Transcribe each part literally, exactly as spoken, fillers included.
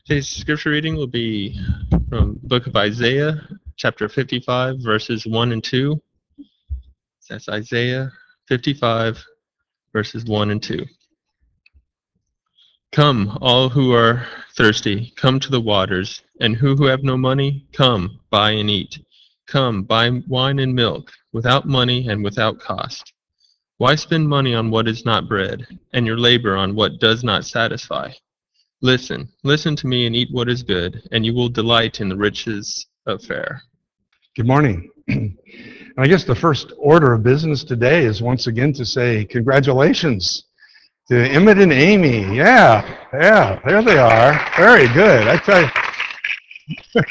Today's scripture reading will be from the book of Isaiah, chapter fifty-five, verses one and two. That's Isaiah fifty-five, verses one and two. Come, all who are thirsty, come to the waters, and who who have no money, come, buy and eat. Come, buy wine and milk, without money and without cost. Why spend money on what is not bread, and your labor on what does not satisfy? Listen, listen to me and eat what is good, and you will delight in the riches of fare. Good morning. And I guess the first order of business today is once again to say congratulations to Emmett and Amy. Yeah, yeah, there they are. Very good. I tell you,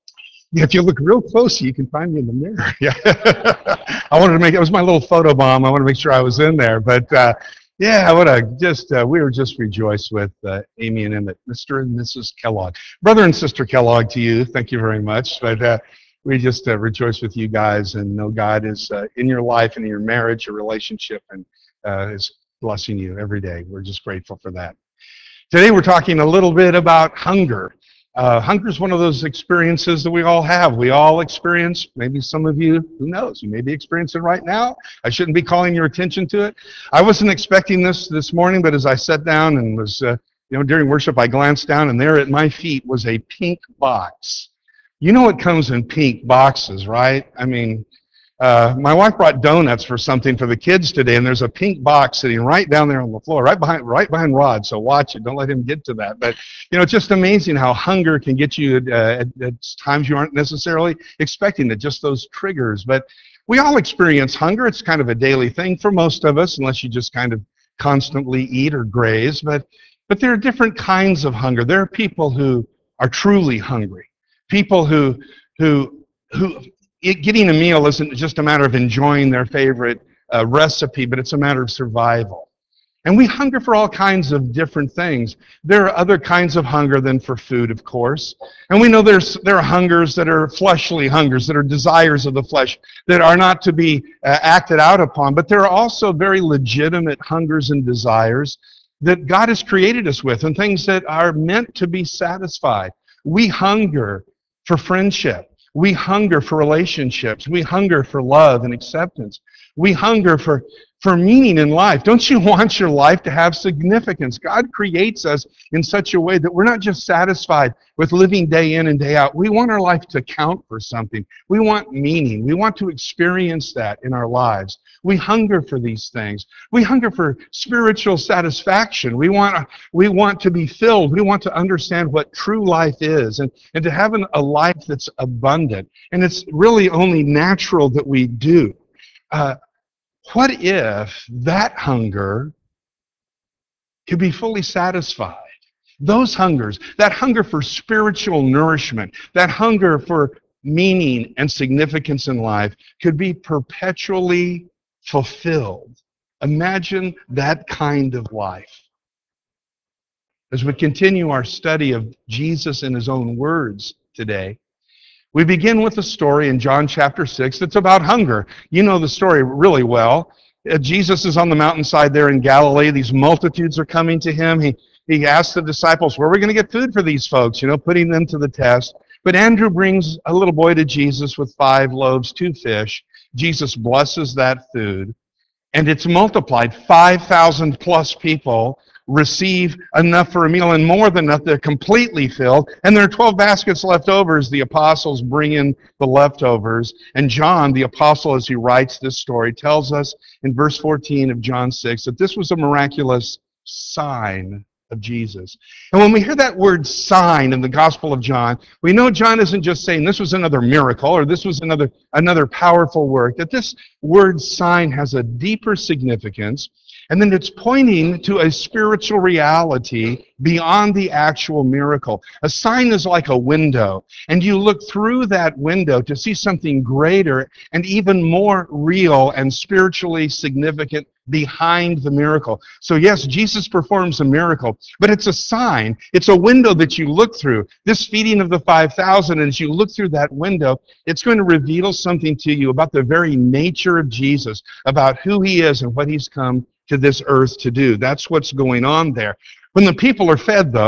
if you look real close, you can find me in the mirror. Yeah. I wanted to make, it was my little photo bomb. I want to make sure I was in there. But uh, yeah, what a, just, uh, we were just rejoiced with uh, Amy and Emmett, Mister and Missus Kellogg. Brother and Sister Kellogg to you, thank you very much. But uh, we just uh, rejoice with you guys and know God is uh, in your life and in your marriage, your relationship, and uh, is blessing you every day. We're just grateful for that. Today we're talking a little bit about hunger. Uh, hunger is one of those experiences that we all have. We all experience, maybe some of you, who knows, you may be experiencing it right now. I shouldn't be calling your attention to it. I wasn't expecting this this morning, but as I sat down and was, uh, you know, during worship, I glanced down and there at my feet was a pink box. You know it comes in pink boxes, right? I mean, uh, my wife brought donuts for something for the kids today, and there's a pink box sitting right down there on the floor, right behind, right behind Rod. So watch it. Don't let him get to that. But you know, it's just amazing how hunger can get you uh, at, at times you aren't necessarily expecting it. Just those triggers. But we all experience hunger. It's kind of a daily thing for most of us, unless you just kind of constantly eat or graze. But but there are different kinds of hunger. There are people who are truly hungry. People who who who. It, getting a meal isn't just a matter of enjoying their favorite uh, recipe, but it's a matter of survival. And we hunger for all kinds of different things. There are other kinds of hunger than for food, of course. And we know there's there are hungers that are fleshly hungers, that are desires of the flesh, that are not to be uh, acted out upon. But there are also very legitimate hungers and desires that God has created us with, and things that are meant to be satisfied. We hunger for friendship. We hunger for relationships. We hunger for love and acceptance. We hunger for, for meaning in life. Don't you want your life to have significance? God creates us in such a way that we're not just satisfied with living day in and day out. We want our life to count for something. We want meaning. We want to experience that in our lives. We hunger for these things. We hunger for spiritual satisfaction. We want, we want to be filled. We want to understand what true life is and, and to have an, a life that's abundant. And it's really only natural that we do. Uh, what if that hunger could be fully satisfied? Those hungers, that hunger for spiritual nourishment, that hunger for meaning and significance in life could be perpetually fulfilled. Imagine that kind of life. As we continue our study of Jesus in his own words today, we begin with a story in John chapter six that's about hunger. You know the story really well. Uh, Jesus is on the mountainside there in Galilee. These multitudes are coming to him. He, he asks the disciples, where are we going to get food for these folks? You know, putting them to the test. But Andrew brings a little boy to Jesus with five loaves, two fish. Jesus blesses that food, and it's multiplied. five thousand plus people receive enough for a meal, and more than enough. They're completely filled, and there are twelve baskets left over as the apostles bring in the leftovers. And John, the apostle, as he writes this story, tells us in verse fourteen of John six that this was a miraculous sign of Jesus. And when we hear that word sign in the Gospel of John, we know John isn't just saying this was another miracle or this was another another powerful work, that this word sign has a deeper significance, and then it's pointing to a spiritual reality beyond the actual miracle. A sign is like a window, and you look through that window to see something greater and even more real and spiritually significant behind the miracle. So yes, Jesus performs a miracle, but it's a sign. It's a window that you look through. This feeding of the five thousand, as you look through that window, it's going to reveal something to you about the very nature of Jesus, about who he is and what he's come to this earth to do. That's what's going on there. When the people are fed, though,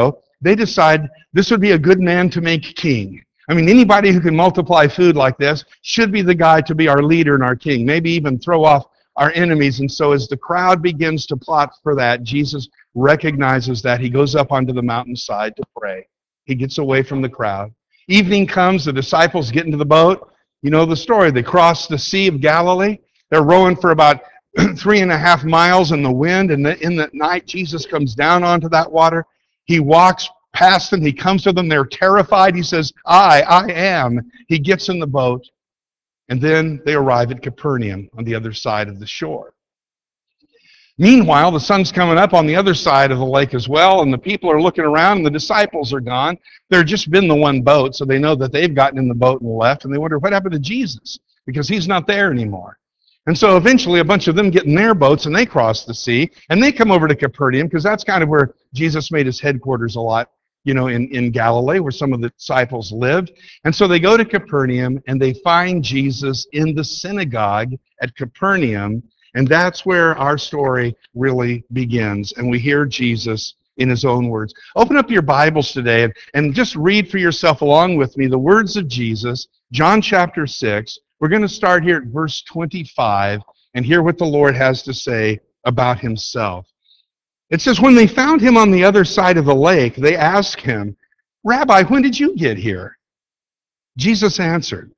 they decide this would be a good man to make king. I mean, anybody who can multiply food like this should be the guy to be our leader and our king, maybe even throw off our enemies. And so as the crowd begins to plot for that, Jesus recognizes that. He goes up onto the mountainside to pray. He gets away from the crowd. Evening comes, the disciples get into the boat. You know the story. They cross the Sea of Galilee. They're rowing for about three and a half miles in the wind, and in the night, Jesus comes down onto that water. He walks past them. He comes to them. They're terrified. He says, I, I am. He gets in the boat, and then they arrive at Capernaum on the other side of the shore. Meanwhile, the sun's coming up on the other side of the lake as well, and the people are looking around, and the disciples are gone. There's just been the one boat, so they know that they've gotten in the boat and left, and they wonder, what happened to Jesus? Because he's not there anymore. And so eventually a bunch of them get in their boats, and they cross the sea, and they come over to Capernaum, because that's kind of where Jesus made his headquarters a lot, you know, in, in Galilee, where some of the disciples lived. And so they go to Capernaum, and they find Jesus in the synagogue at Capernaum. And that's where our story really begins. And we hear Jesus in his own words. Open up your Bibles today and, and just read for yourself along with me the words of Jesus, John chapter six. We're going to start here at verse twenty-five and hear what the Lord has to say about himself. It says, when they found him on the other side of the lake, they asked him, Rabbi, when did you get here? Jesus answered,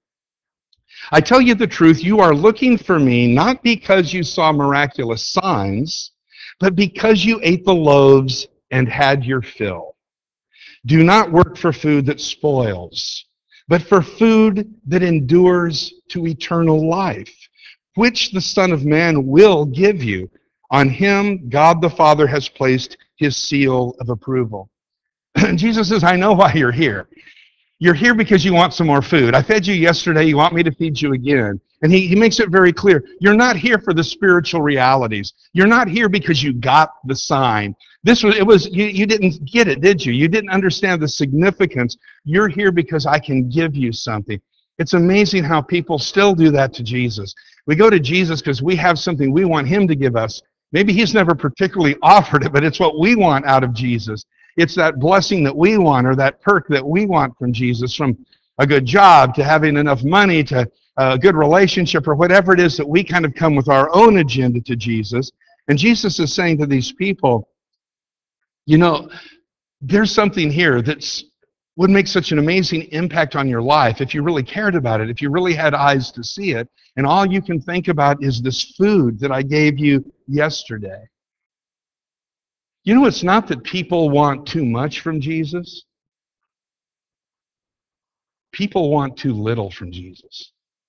I tell you the truth, you are looking for me not because you saw miraculous signs, but because you ate the loaves and had your fill. Do not work for food that spoils, but for food that endures to eternal life, which the Son of Man will give you. On him, God the Father has placed his seal of approval. Jesus says, I know why you're here. You're here because you want some more food. I fed you yesterday. You want me to feed you again. And he, he makes it very clear. You're not here for the spiritual realities. You're not here because you got the sign. This was, it was, you, you didn't get it, did you? You didn't understand the significance. You're here because I can give you something. It's amazing how people still do that to Jesus. We go to Jesus because we have something we want him to give us. Maybe he's never particularly offered it, but it's what we want out of Jesus. It's that blessing that we want, or that perk that we want from Jesus, from a good job to having enough money to a good relationship, or whatever it is that we kind of come with our own agenda to Jesus. And Jesus is saying to these people, you know, there's something here that's would make such an amazing impact on your life if you really cared about it, if you really had eyes to see it, and all you can think about is this food that I gave you yesterday. You know, it's not that people want too much from Jesus. People want too little from Jesus.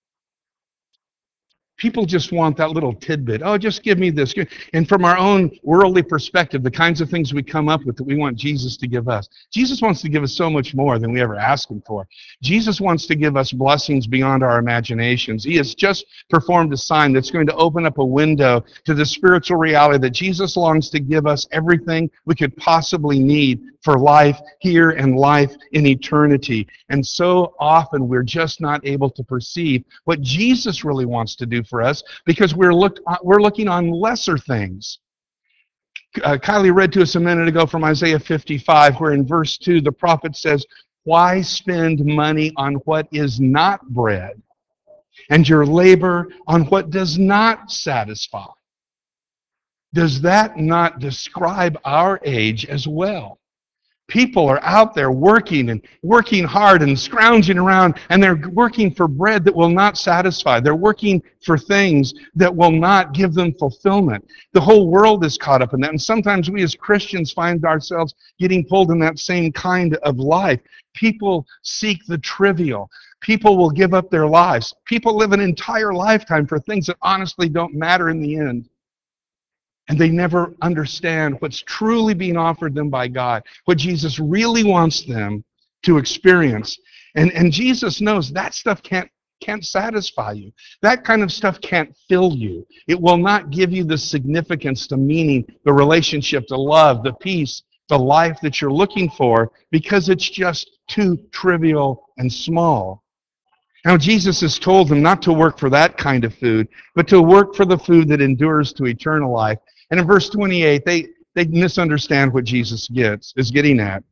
People just want that little tidbit. Oh, just give me this. And from our own worldly perspective, the kinds of things we come up with that we want Jesus to give us. Jesus wants to give us so much more than we ever ask him for. Jesus wants to give us blessings beyond our imaginations. He has just performed a sign that's going to open up a window to the spiritual reality that Jesus longs to give us everything we could possibly need for life here and life in eternity. And so often we're just not able to perceive what Jesus really wants to do for us because we're looked we're looking on lesser things. Uh, Kylie read to us a minute ago from Isaiah fifty-five, where in verse two the prophet says, "Why spend money on what is not bread, and your labor on what does not satisfy?" Does that not describe our age as well? People are out there working and working hard and scrounging around, and they're working for bread that will not satisfy. They're working for things that will not give them fulfillment. The whole world is caught up in that, and sometimes we as Christians find ourselves getting pulled in that same kind of life. People seek the trivial. People will give up their lives. People live an entire lifetime for things that honestly don't matter in the end. And they never understand what's truly being offered them by God, what Jesus really wants them to experience. And, and Jesus knows that stuff can't, can't satisfy you. That kind of stuff can't fill you. It will not give you the significance, the meaning, the relationship, the love, the peace, the life that you're looking for, because it's just too trivial and small. Now, Jesus has told them not to work for that kind of food, but to work for the food that endures to eternal life. And in verse twenty-eight, they, they misunderstand what Jesus gets is getting at.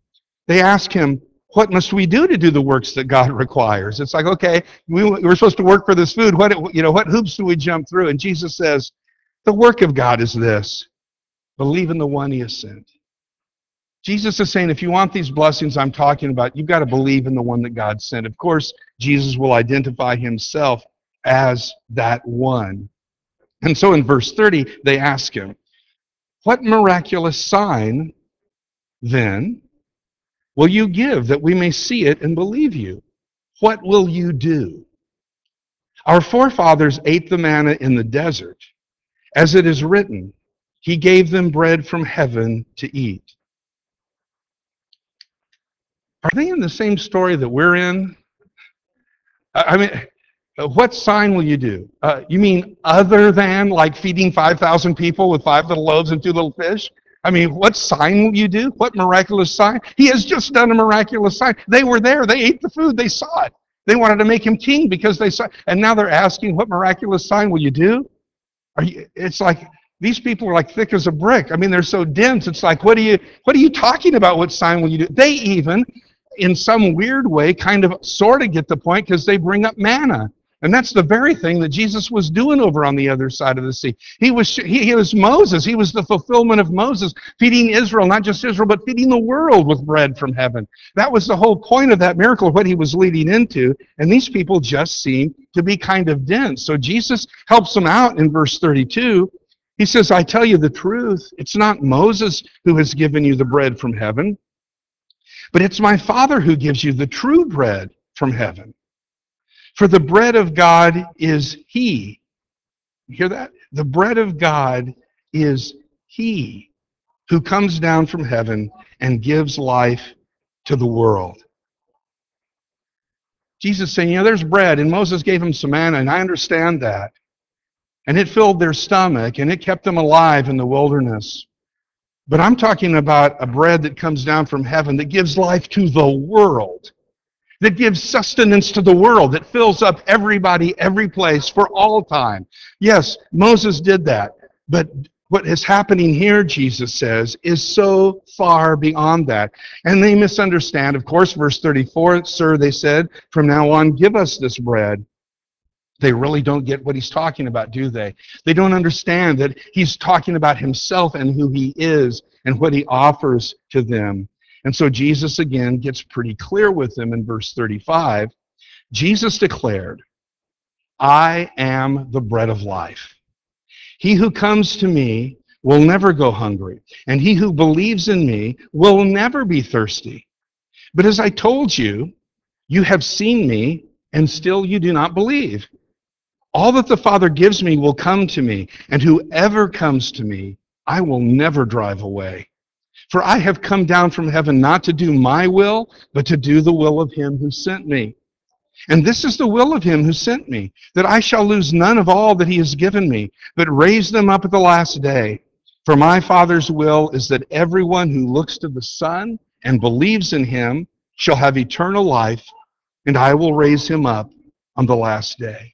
They ask him, what must we do to do the works that God requires? It's like, okay, we, we're supposed to work for this food. What, you know, what hoops do we jump through? And Jesus says, the work of God is this: believe in the one he has sent. Jesus is saying, if you want these blessings I'm talking about, you've got to believe in the one that God sent. Of course, Jesus will identify himself as that one. And so in verse thirty, they ask him, what miraculous sign, then, will you give that we may see it and believe you? What will you do? Our forefathers ate the manna in the desert. As it is written, he gave them bread from heaven to eat. Are they in the same story that we're in? I mean, what sign will you do? Uh, you mean other than like feeding five thousand people with five little loaves and two little fish? I mean, what sign will you do? What miraculous sign? He has just done a miraculous sign. They were there. They ate the food. They saw it. They wanted to make him king because they saw it. And now they're asking, what miraculous sign will you do? Are you, it's like, these people are like thick as a brick. I mean, they're so dense. It's like, what are you, what are you talking about? What sign will you do? They even, in some weird way, kind of sort of get the point because they bring up manna. And that's the very thing that Jesus was doing over on the other side of the sea. He was he, he was Moses. He was the fulfillment of Moses, feeding Israel, not just Israel, but feeding the world with bread from heaven. That was the whole point of that miracle, what he was leading into. And these people just seem to be kind of dense. So Jesus helps them out in verse thirty-two. He says, I tell you the truth. It's not Moses who has given you the bread from heaven, but it's my Father who gives you the true bread from heaven. For the bread of God is he. You hear that? The bread of God is he who comes down from heaven and gives life to the world. Jesus saying, you know, there's bread, and Moses gave them some manna, and I understand that. And it filled their stomach, and it kept them alive in the wilderness. But I'm talking about a bread that comes down from heaven that gives life to the world, that gives sustenance to the world, that fills up everybody, every place, for all time. Yes, Moses did that. But what is happening here, Jesus says, is so far beyond that. And they misunderstand. Of course, verse thirty-four, sir, they said, from now on, give us this bread. They really don't get what he's talking about, do they? They don't understand that he's talking about himself and who he is and what he offers to them. And so Jesus again gets pretty clear with them in verse thirty-five. Jesus declared, I am the bread of life. He who comes to me will never go hungry, and he who believes in me will never be thirsty. But as I told you, you have seen me, and still you do not believe. All that the Father gives me will come to me, and whoever comes to me, I will never drive away. For I have come down from heaven not to do my will, but to do the will of him who sent me. And this is the will of him who sent me, that I shall lose none of all that he has given me, but raise them up at the last day. For my Father's will is that everyone who looks to the Son and believes in him shall have eternal life, and I will raise him up on the last day.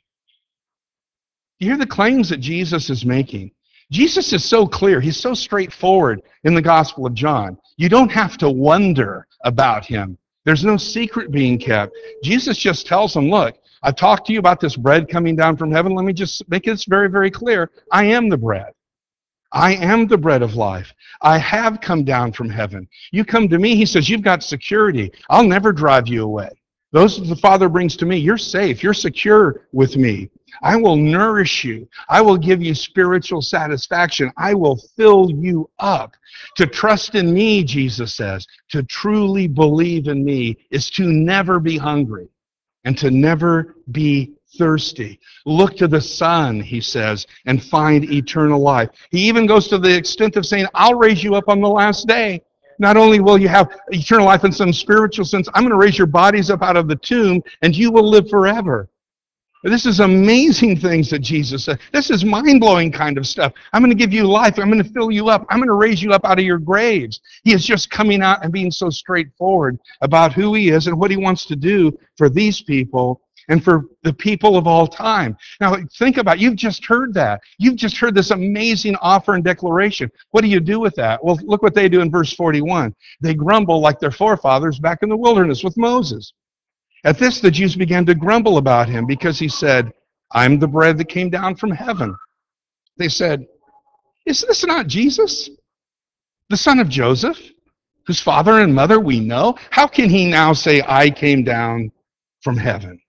You hear the claims that Jesus is making. Jesus is so clear. He's so straightforward in the Gospel of John. You don't have to wonder about him. There's no secret being kept. Jesus just tells them, look, I've talked to you about this bread coming down from heaven. Let me just make this very, very clear. I am the bread. I am the bread of life. I have come down from heaven. You come to me, he says, you've got security. I'll never drive you away. Those that the Father brings to me, you're safe. You're secure with me. I will nourish you. I will give you spiritual satisfaction. I will fill you up. To trust in me, Jesus says, to truly believe in me is to never be hungry and to never be thirsty. Look to the Son, he says, and find eternal life. He even goes to the extent of saying, I'll raise you up on the last day. Not only will you have eternal life in some spiritual sense, I'm going to raise your bodies up out of the tomb, and you will live forever. This is amazing things that Jesus said. This is mind-blowing kind of stuff. I'm going to give you life. I'm going to fill you up. I'm going to raise you up out of your graves. He is just coming out and being so straightforward about who he is and what he wants to do for these people. and for the people of all time. Now, think about it. You've just heard that. You've just heard this amazing offer and declaration. What do you do with that? Well, look what they do in verse forty-one. They grumble like their forefathers back in the wilderness with Moses. At this, the Jews began to grumble about him because he said, I'm the bread that came down from heaven. They said, is this not Jesus, the son of Joseph, whose father and mother we know? How can he now say, I came down from heaven?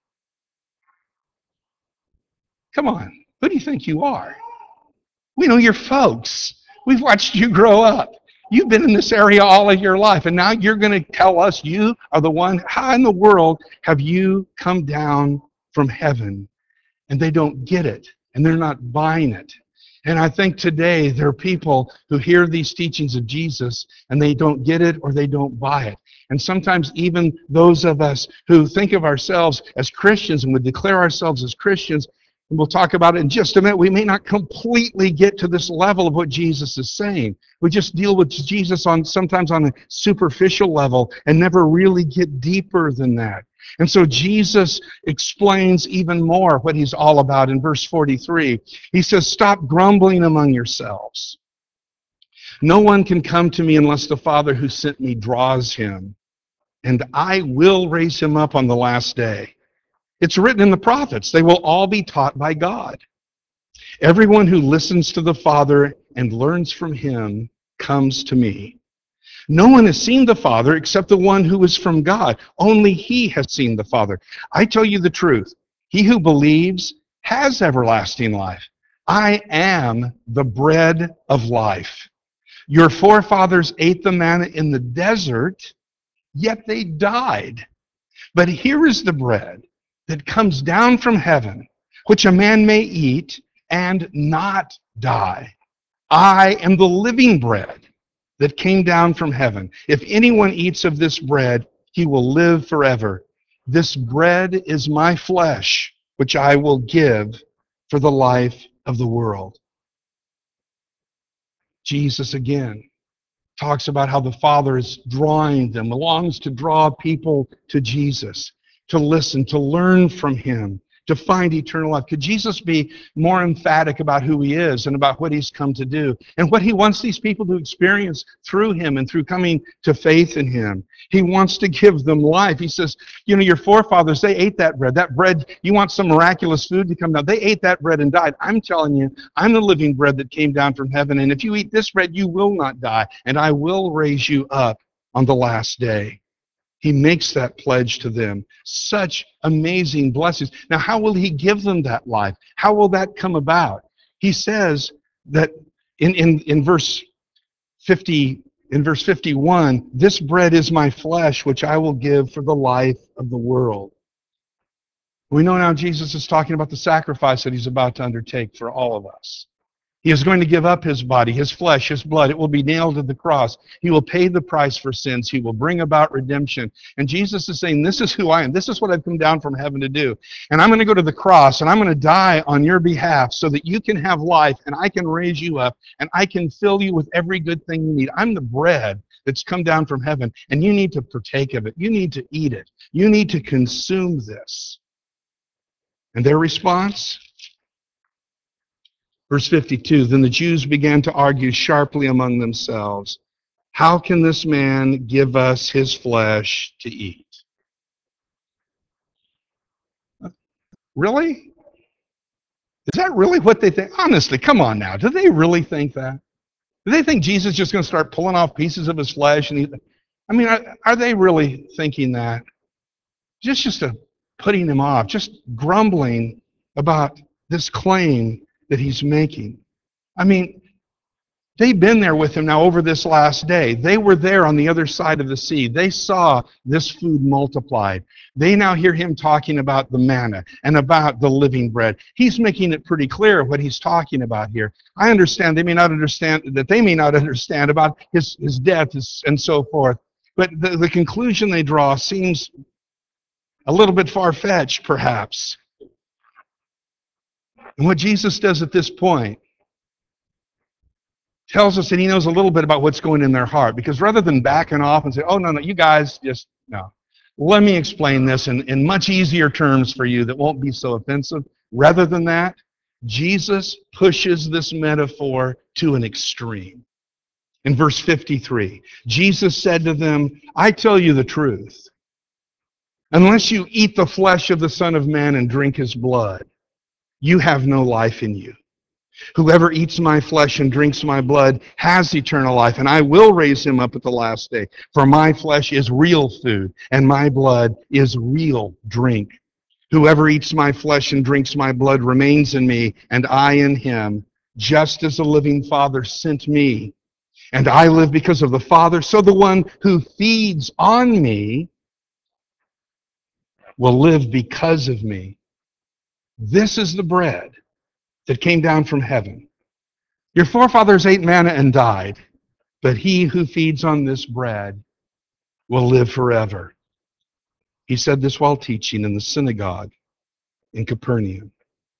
Come on, who do you think you are? We know your folks. We've watched you grow up. You've been in this area all of your life, and now you're going to tell us you are the one. How in the world have you come down from heaven? And they don't get it, and they're not buying it. And I think today there are people who hear these teachings of Jesus and they don't get it or they don't buy it. And sometimes even those of us who think of ourselves as Christians and would declare ourselves as Christians, and we'll talk about it in just a minute, we may not completely get to this level of what Jesus is saying. We just deal with Jesus on sometimes on a superficial level and never really get deeper than that. And so Jesus explains even more what he's all about in verse forty-three. He says, stop grumbling among yourselves. No one can come to me unless the Father who sent me draws him, and I will raise him up on the last day. It's written in the prophets, they will all be taught by God. Everyone who listens to the Father and learns from him comes to me. No one has seen the Father except the one who is from God. Only he has seen the Father. I tell you the truth. He who believes has everlasting life. I am the bread of life. Your forefathers ate the manna in the desert, yet they died. But here is the bread that comes down from heaven, which a man may eat and not die. I am the living bread that came down from heaven. If anyone eats of this bread, he will live forever. This bread is my flesh, which I will give for the life of the world. Jesus again talks about how the Father is drawing them, longs to draw people to Jesus, to listen, to learn from him, to find eternal life. Could Jesus be more emphatic about who he is and about what he's come to do and what he wants these people to experience through him and through coming to faith in him? He wants to give them life. He says, you know, your forefathers, they ate that bread. That bread, you want some miraculous food to come down. They ate that bread and died. I'm telling you, I'm the living bread that came down from heaven. And if you eat this bread, you will not die. And I will raise you up on the last day. He makes that pledge to them. Such amazing blessings. Now, how will he give them that life? How will that come about? He says that in, in, in verse fifty, in verse fifty-one, this bread is my flesh, which I will give for the life of the world. We know now Jesus is talking about the sacrifice that he's about to undertake for all of us. He is going to give up his body, his flesh, his blood. It will be nailed to the cross. He will pay the price for sins. He will bring about redemption. And Jesus is saying, this is who I am. This is what I've come down from heaven to do. And I'm going to go to the cross, and I'm going to die on your behalf so that you can have life, and I can raise you up, and I can fill you with every good thing you need. I'm the bread that's come down from heaven, and you need to partake of it. You need to eat it. You need to consume this. And their response? Verse fifty-two, then the Jews began to argue sharply among themselves, how can this man give us his flesh to eat? Really? Is that really what they think? Honestly, come on now. Do they really think that? Do they think Jesus is just going to start pulling off pieces of his flesh and eat? I mean, are, are they really thinking that? Just, just a putting him off, just grumbling about this claim that he's making. I mean, they've been there with him now over this last day. They were there on the other side of the sea. They saw this food multiplied. They now hear him talking about the manna and about the living bread. He's making it pretty clear what he's talking about here. I understand they may not understand, that they may not understand about his, his death and so forth, but the, the conclusion they draw seems a little bit far-fetched, perhaps. And what Jesus does at this point tells us that he knows a little bit about what's going in their heart. Because rather than backing off and say, oh, no, no, you guys just, no. let me explain this in, in much easier terms for you that won't be so offensive. Rather than that, Jesus pushes this metaphor to an extreme. In verse fifty-three, Jesus said to them, I tell you the truth. Unless you eat the flesh of the Son of Man and drink his blood, you have no life in you. Whoever eats my flesh and drinks my blood has eternal life, and I will raise him up at the last day. For my flesh is real food, and my blood is real drink. Whoever eats my flesh and drinks my blood remains in me, and I in him, just as the living Father sent me. And I live because of the Father, so the one who feeds on me will live because of me. This is the bread that came down from heaven. Your forefathers ate manna and died, but he who feeds on this bread will live forever. He said this while teaching in the synagogue in Capernaum.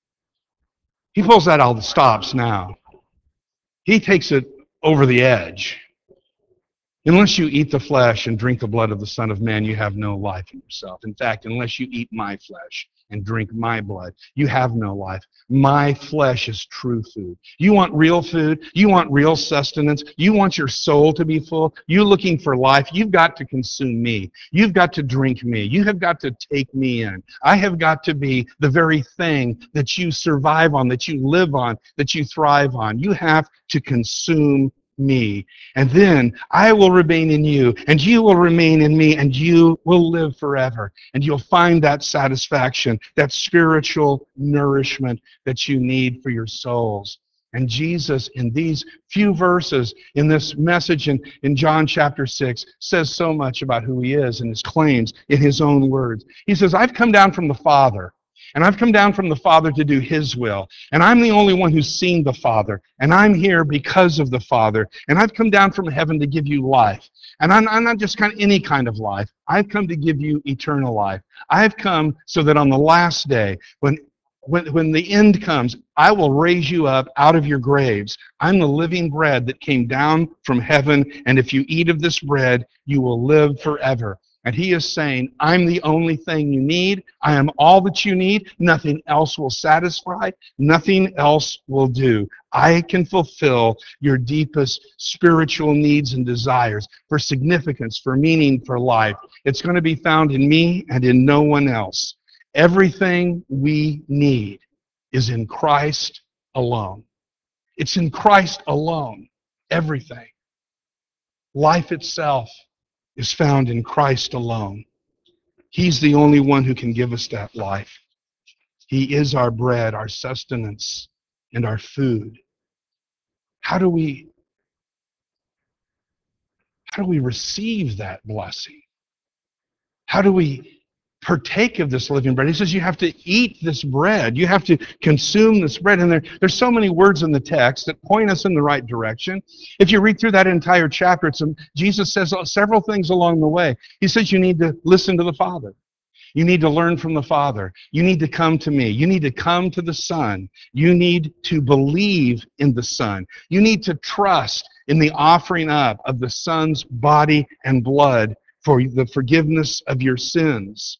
He pulls that out of the stops now. He takes it over the edge. Unless you eat the flesh and drink the blood of the Son of Man, you have no life in yourself. In fact, unless you eat my flesh and drink my blood, you have no life. My flesh is true food. You want real food? You want real sustenance? You want your soul to be full? You're looking for life? You've got to consume me. You've got to drink me. You have got to take me in. I have got to be the very thing that you survive on, that you live on, that you thrive on. You have to consume me. And then I will remain in you, and you will remain in me, and you will live forever. And you'll find that satisfaction, that spiritual nourishment that you need for your souls. And Jesus, in these few verses, in this message in, in John chapter six, says so much about who he is and his claims in his own words. He says, I've come down from the Father, and I've come down from the Father to do his will. And I'm the only one who's seen the Father. And I'm here because of the Father. And I've come down from heaven to give you life. And I'm, I'm not just kind of any kind of life. I've come to give you eternal life. I've come so that on the last day, when When, when the end comes, I will raise you up out of your graves. I'm the living bread that came down from heaven, and if you eat of this bread, you will live forever. And he is saying, I'm the only thing you need. I am all that you need. Nothing else will satisfy. Nothing else will do. I can fulfill your deepest spiritual needs and desires for significance, for meaning, for life. It's going to be found in me and in no one else. Everything we need is in Christ alone. It's in Christ alone. Everything. Life itself is found in Christ alone. He's the only one who can give us that life. He is our bread, our sustenance, and our food. How do we, how do we receive that blessing? How do we partake of this living bread? He says you have to eat this bread. You have to consume this bread. And there, there's so many words in the text that point us in the right direction. If you read through that entire chapter, it's, Jesus says several things along the way. He says you need to listen to the Father. You need to learn from the Father. You need to come to me. You need to come to the Son. You need to believe in the Son. You need to trust in the offering up of the Son's body and blood for the forgiveness of your sins.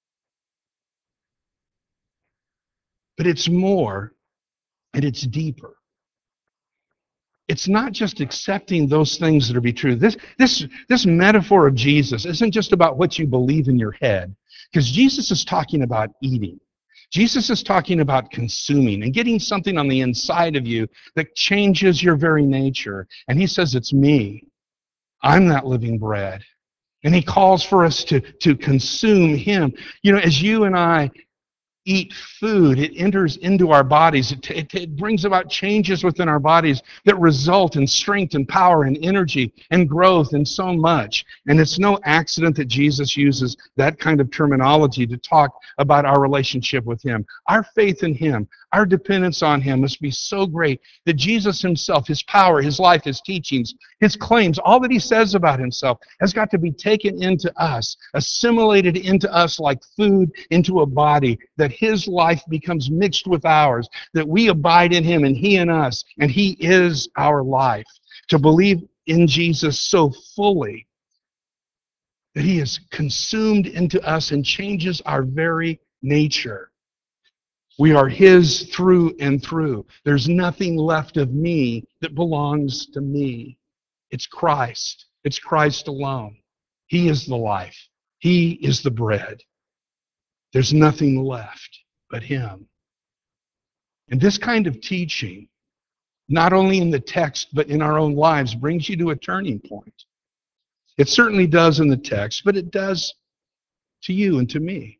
But it's more, and it's deeper. It's not just accepting those things that are be true. This, this, this metaphor of Jesus isn't just about what you believe in your head, because Jesus is talking about eating. Jesus is talking about consuming and getting something on the inside of you that changes your very nature. And he says, it's me. I'm that living bread. And he calls for us to, to consume him. You know, as you and I eat food, it enters into our bodies. It, it, it brings about changes within our bodies that result in strength and power and energy and growth and so much. And it's no accident that Jesus uses that kind of terminology to talk about our relationship with him. Our faith in him, our dependence on him must be so great that Jesus himself, his power, his life, his teachings, his claims, all that he says about himself has got to be taken into us, assimilated into us like food into a body, that his life becomes mixed with ours, that we abide in him and he in us, and he is our life. To believe in Jesus so fully that he is consumed into us and changes our very nature. We are his through and through. There's nothing left of me that belongs to me. It's Christ. It's Christ alone. He is the life. He is the bread. There's nothing left but him. And this kind of teaching, not only in the text, but in our own lives, brings you to a turning point. It certainly does in the text, but it does to you and to me.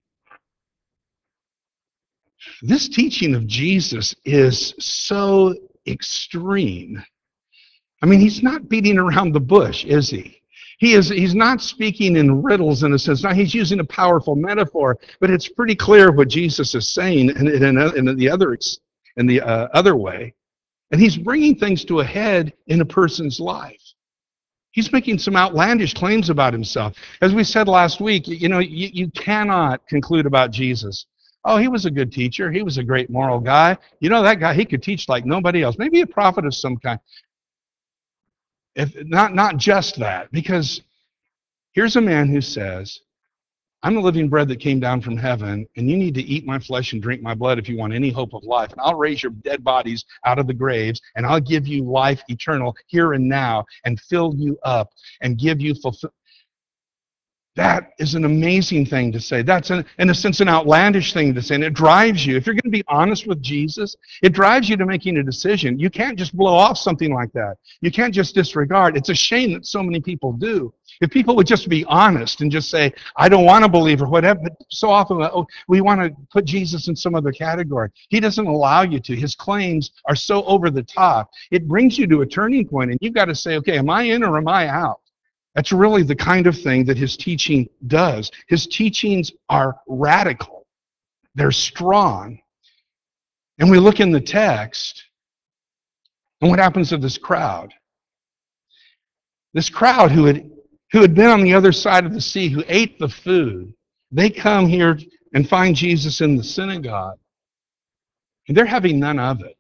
This teaching of Jesus is so extreme. I mean, he's not beating around the bush, is he? He is, he's not speaking in riddles in a sense. Now, he's using a powerful metaphor, but it's pretty clear what Jesus is saying in, in, in the other, in the uh, other way. And he's bringing things to a head in a person's life. He's making some outlandish claims about himself. As we said last week, you know, you, you cannot conclude about Jesus, oh, he was a good teacher. He was a great moral guy. You know, that guy, he could teach like nobody else. Maybe a prophet of some kind. If not, not just that, because here's a man who says, I'm the living bread that came down from heaven, and you need to eat my flesh and drink my blood if you want any hope of life. And I'll raise your dead bodies out of the graves, and I'll give you life eternal here and now, and fill you up, and give you fulfillment. That is an amazing thing to say. That's, an, in a sense, an outlandish thing to say. And it drives you. If you're going to be honest with Jesus, it drives you to making a decision. You can't just blow off something like that. You can't just disregard. It's a shame that so many people do. If people would just be honest and just say, I don't want to believe or whatever, but so often oh, we want to put Jesus in some other category. He doesn't allow you to. His claims are so over the top. It brings you to a turning point, and you've got to say, okay, am I in or am I out? That's really the kind of thing that his teaching does. His teachings are radical. They're strong. And we look in the text, and what happens to this crowd? This crowd who had, who had been on the other side of the sea, who ate the food, they come here and find Jesus in the synagogue, and they're having none of it.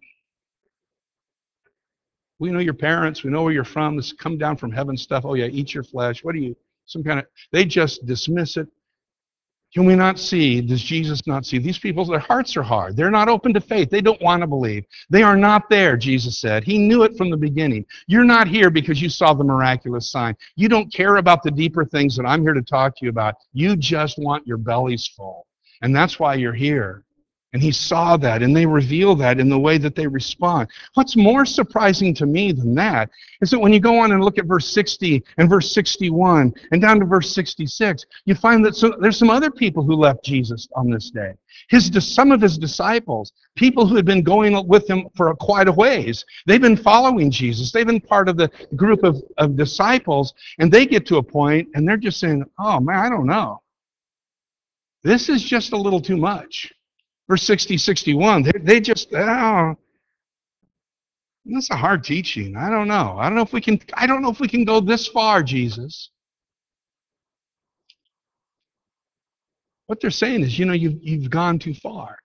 We know your parents. We know where you're from. This come down from heaven stuff. Oh, yeah, eat your flesh. What are you, some kind of, they just dismiss it. Can we not see, does Jesus not see? These people, their hearts are hard. They're not open to faith. They don't want to believe. They are not there, Jesus said. He knew it from the beginning. You're not here because you saw the miraculous sign. You don't care about the deeper things that I'm here to talk to you about. You just want your bellies full. And that's why you're here. And he saw that, and they reveal that in the way that they respond. What's more surprising to me than that is that when you go on and look at verse sixty and verse sixty-one and down to verse sixty-six, you find that so, there's some other people who left Jesus on this day. His, some of his disciples, people who had been going with him for a, quite a ways, they've been following Jesus. They've been part of the group of, of disciples, and they get to a point, and they're just saying, oh, man, I don't know. This is just a little too much. Verse sixty, sixty-one, they, they just, oh, that's a hard teaching. I don't know. I don't know if we can, I don't know if we can go this far, Jesus. What they're saying is, you know, you've, you've gone too far.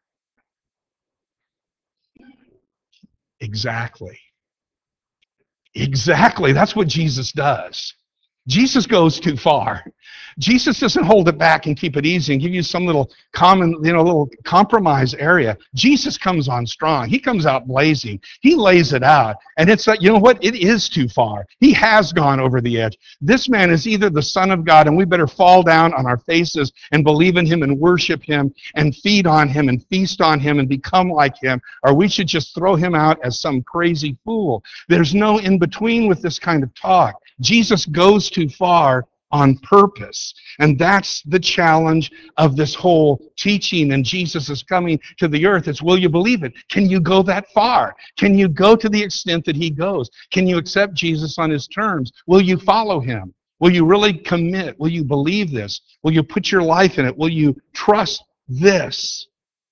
Exactly. Exactly. That's what Jesus does. Jesus goes too far. Jesus doesn't hold it back and keep it easy and give you some little common, you know, little compromise area. Jesus comes on strong. He comes out blazing. He lays it out. And it's like, you know what? It is too far. He has gone over the edge. This man is either the Son of God, and we better fall down on our faces and believe in him and worship him and feed on him and feast on him and become like him, or we should just throw him out as some crazy fool. There's no in between with this kind of talk. Jesus goes too far on purpose. And that's the challenge of this whole teaching. And Jesus is coming to the earth. It's, will you believe it? Can you go that far? Can you go to the extent that he goes? Can you accept Jesus on his terms? Will you follow him? Will you really commit? Will you believe this? Will you put your life in it? Will you trust this?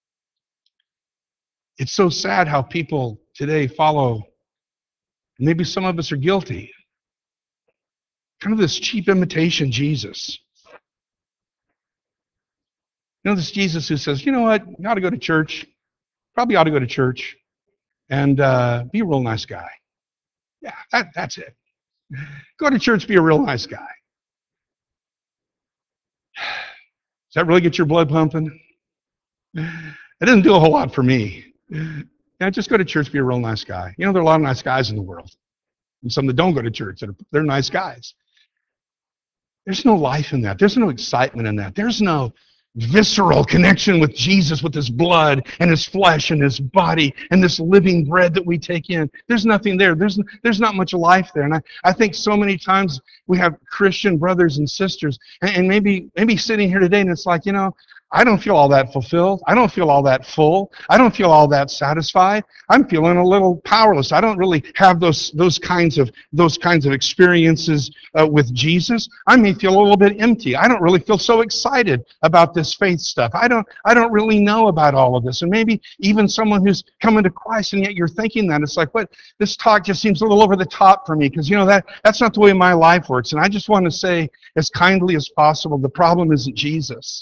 It's so sad how people today follow, maybe some of us are guilty, kind of this cheap imitation Jesus. You know, this Jesus who says, you know what, you ought to go to church, probably ought to go to church, and uh, be a real nice guy. Yeah, that, that's it. Go to church, be a real nice guy. Does that really get your blood pumping? It doesn't do a whole lot for me. Yeah, just go to church, be a real nice guy. You know, there are a lot of nice guys in the world. And some that don't go to church, that are, they're nice guys. There's no life in that. There's no excitement in that. There's no visceral connection with Jesus, with his blood and his flesh and his body and this living bread that we take in. There's nothing there. There's, there's not much life there. And I, I think so many times we have Christian brothers and sisters, and, and maybe, maybe sitting here today and it's like, you know, I don't feel all that fulfilled. I don't feel all that full. I don't feel all that satisfied. I'm feeling a little powerless. I don't really have those those kinds of those kinds of experiences uh, with Jesus. I may feel a little bit empty. I don't really feel so excited about this faith stuff. I don't I don't really know about all of this. And maybe even someone who's coming to Christ, and yet you're thinking that it's like, what, this talk just seems a little over the top for me, because you know that that's not the way my life works. And I just want to say as kindly as possible, the problem isn't Jesus.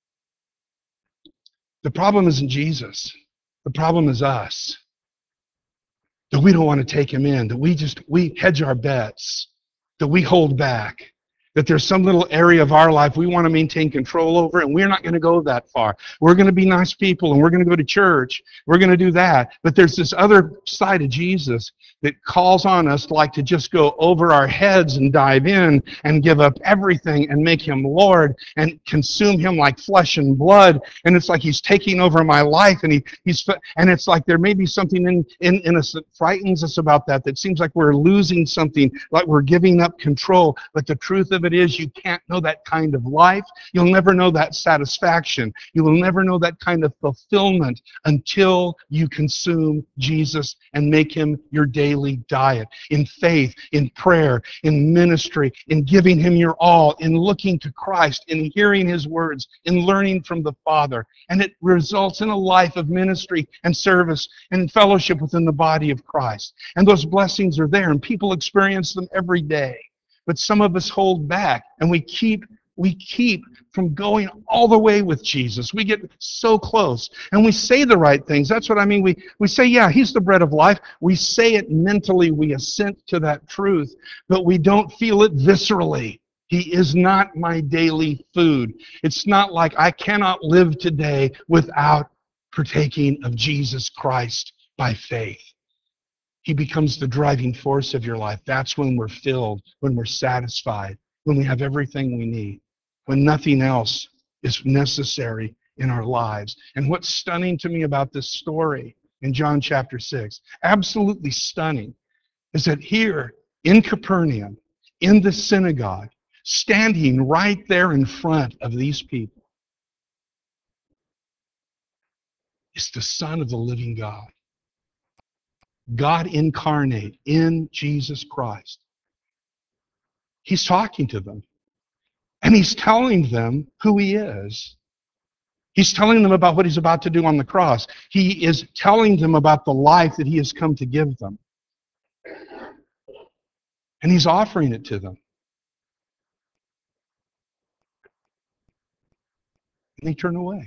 The problem isn't Jesus. The problem is us. That we don't want to take him in. That we just, we hedge our bets. That we hold back. That there's some little area of our life we want to maintain control over, and we're not going to go that far. We're going to be nice people, and we're going to go to church. We're going to do that. But there's this other side of Jesus that calls on us like to just go over our heads and dive in and give up everything and make him Lord and consume him like flesh and blood. And it's like he's taking over my life, and he he's and it's like there may be something in, in, in us that frightens us about that, that seems like we're losing something, like we're giving up control. But the truth of it is, you can't know that kind of life. You'll never know that satisfaction. You will never know that kind of fulfillment until you consume Jesus and make him your daily diet, in faith, in prayer, in ministry, in giving him your all, in looking to Christ, in hearing his words, in learning from the Father. And it results in a life of ministry and service and fellowship within the body of Christ. And those blessings are there, and people experience them every day. But some of us hold back, and we keep we keep from going all the way with Jesus. We get so close, and we say the right things. That's what I mean. We we say, yeah, he's the bread of life. We say it mentally. We assent to that truth, but we don't feel it viscerally. He is not my daily food. It's not like I cannot live today without partaking of Jesus Christ by faith. He becomes the driving force of your life. That's when we're filled, when we're satisfied, when we have everything we need, when nothing else is necessary in our lives. And what's stunning to me about this story in John chapter six, absolutely stunning, is that here in Capernaum, in the synagogue, standing right there in front of these people, is the Son of the living God. God incarnate in Jesus Christ. He's talking to them. And he's telling them who he is. He's telling them about what he's about to do on the cross. He is telling them about the life that he has come to give them. And he's offering it to them. And they turn away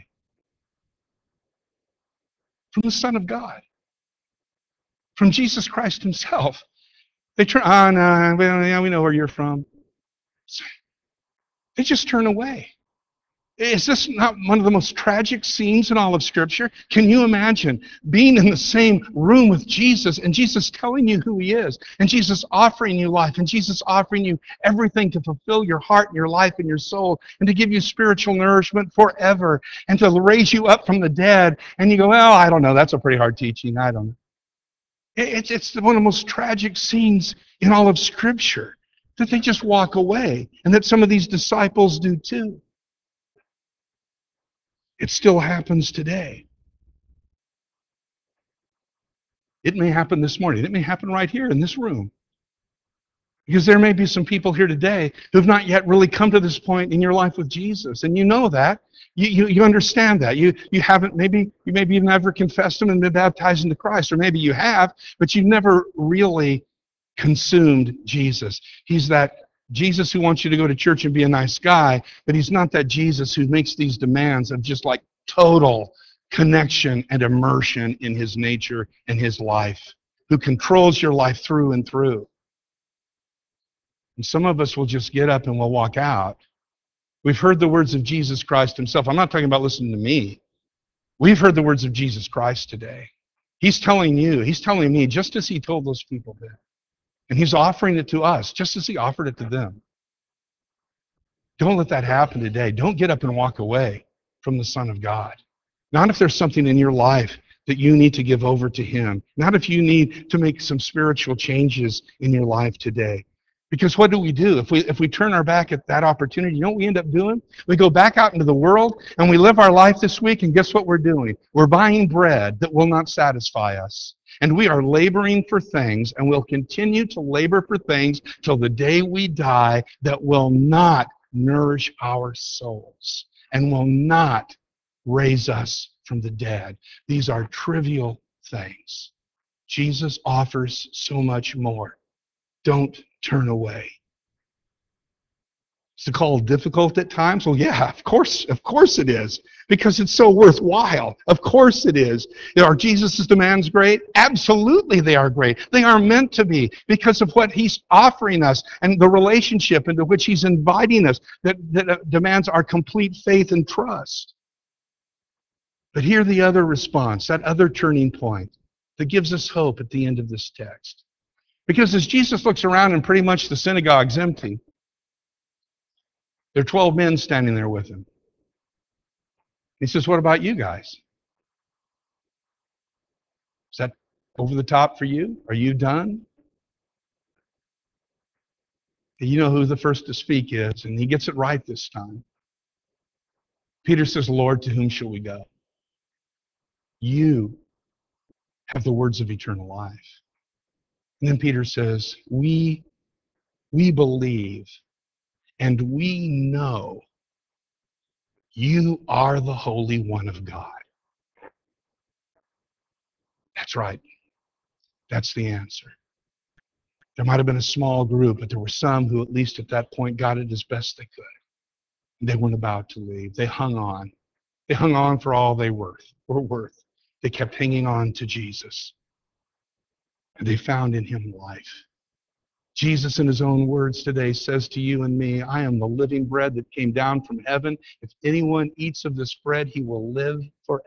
from the Son of God, from Jesus Christ himself. They turn, oh, no, yeah, we know where you're from. They just turn away. Is this not one of the most tragic scenes in all of Scripture? Can you imagine being in the same room with Jesus, and Jesus telling you who he is, and Jesus offering you life, and Jesus offering you everything to fulfill your heart and your life and your soul, and to give you spiritual nourishment forever, and to raise you up from the dead, and you go, well, I don't know, that's a pretty hard teaching, I don't know. It's, it's one of the most tragic scenes in all of Scripture, that they just walk away, and that some of these disciples do too. It still happens today. It may happen this morning. It may happen right here in this room. Because there may be some people here today who have not yet really come to this point in your life with Jesus. And you know that. You, you, you understand that. You, you haven't, maybe, you maybe you've never confessed him and been baptized into Christ. Or maybe you have, but you've never really consumed Jesus. He's that Jesus who wants you to go to church and be a nice guy, but he's not that Jesus who makes these demands of just like total connection and immersion in his nature and his life, who controls your life through and through. And some of us will just get up and we'll walk out, We've heard the words of Jesus Christ himself. I'm not talking about listening to me. We've heard the words of Jesus Christ today. He's telling you, he's telling me, just as he told those people then. And he's offering it to us, just as he offered it to them. Don't let that happen today. Don't get up and walk away from the Son of God. Not if there's something in your life that you need to give over to him. Not if you need to make some spiritual changes in your life today. Because what do we do? If we if we turn our back at that opportunity, you know what we end up doing? We go back out into the world and we live our life this week, and guess what we're doing? We're buying bread that will not satisfy us. And we are laboring for things, and we'll continue to labor for things till the day we die that will not nourish our souls and will not raise us from the dead. These are trivial things. Jesus offers so much more. Don't turn away. Is the call difficult at times? Well, yeah, of course, of course it is, because it's so worthwhile. Of course it is. Are Jesus' demands great? Absolutely they are great. They are meant to be because of what he's offering us and the relationship into which he's inviting us that, that demands our complete faith and trust. But hear the other response, that other turning point that gives us hope at the end of this text. Because as Jesus looks around and pretty much the synagogue's empty, there are twelve men standing there with him. He says, what about you guys? Is that over the top for you? Are you done? And you know who the first to speak is, and he gets it right this time. Peter says, Lord, to whom shall we go? You have the words of eternal life. And then Peter says, we, we believe and we know you are the Holy One of God. That's right. That's the answer. There might have been a small group, but there were some who, at least at that point, got it as best they could. They weren't about to leave. They hung on. They hung on for all they were, were worth. They kept hanging on to Jesus. And they found in him life. Jesus, in his own words today, says to you and me, I am the living bread that came down from heaven. If anyone eats of this bread, he will live forever.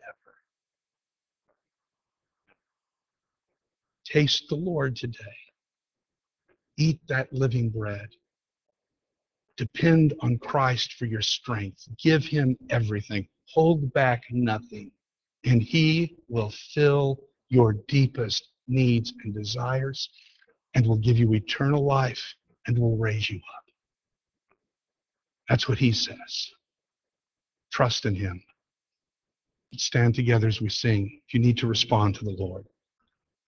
Taste the Lord today. Eat that living bread. Depend on Christ for your strength. Give him everything. Hold back nothing. And he will fill your deepest needs and desires and will give you eternal life and will raise you up. That's what he says. Trust in him. Let's stand together as we sing. If you need to respond to the Lord.